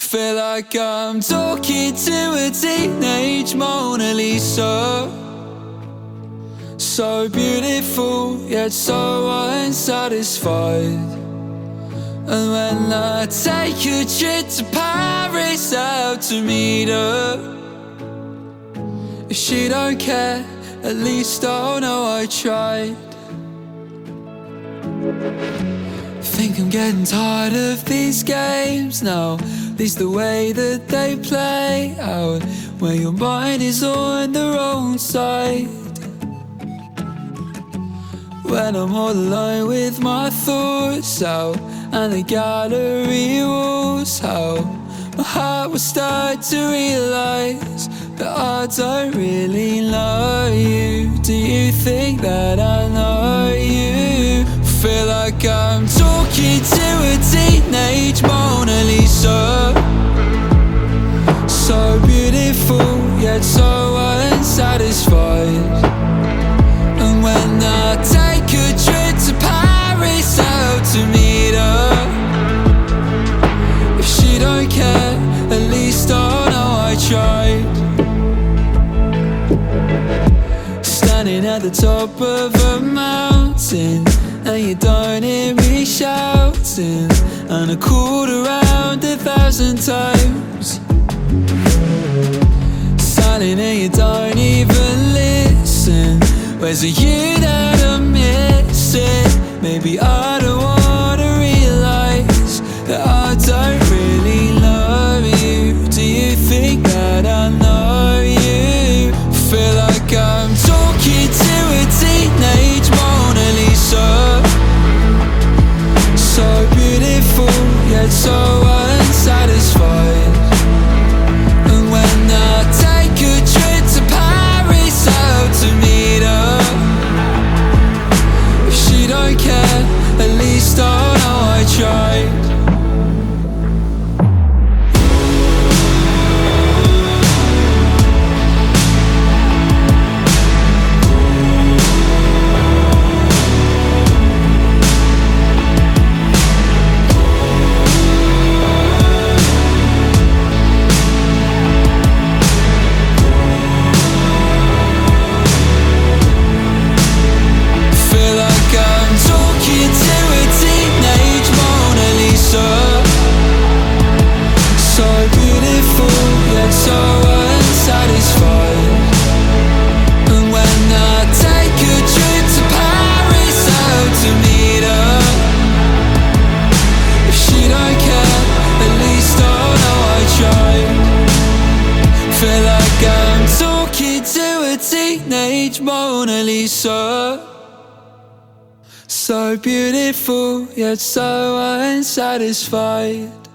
Feel like I'm talking to a teenage Mona Lisa. So beautiful, yet so unsatisfied. And when I take a trip to Paris out to meet her, if she don't care, at least I'll know I tried. Think I'm getting tired of these games now. At least the way that they play out, where your mind is on the wrong side. When I'm all alone with my thoughts out, and the gallery walls out, my heart will start to realize that I don't really know you. Do you think that I know you? Feel like I'm talking to a teenage Mona Lisa. So beautiful, yet so unsatisfied. And when I take a trip to Paris out to meet her, if she don't care, at least I'll know I tried. Standing at the top of a mountain, and you don't hear me shouting, and I called around 1,000 times. Silent and you don't even listen. Where's the you that I'm missing? Maybe I don't wanna realize that I don't really love you. Do you think that I know you? Feel like I'm talking to a teenage Mona Lisa. So beautiful, yet so unsatisfied. And when I take a trip to Paris out to meet her, if she don't care, at least I'll know I tried. Teenage Mona Lisa. So beautiful, yet so unsatisfied.